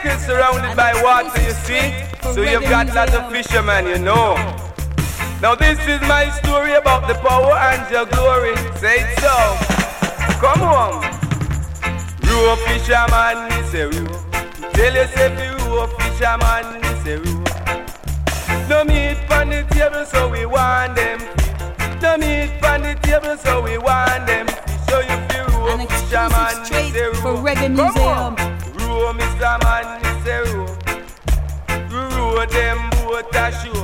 is surrounded by water, you see. So you've got lots of fishermen, you know. Now this is my story about the power and your glory. Say it so. Come on. Row fisherman, me say row. Tell yourself you row fisherman, me say row. No meat on the table, so we want them fish. No meat on the table, so we want them fish. So you feel row fisherman, me say row. For Reggae Museum. Row Mr. Man, me say row. Row them boat a show.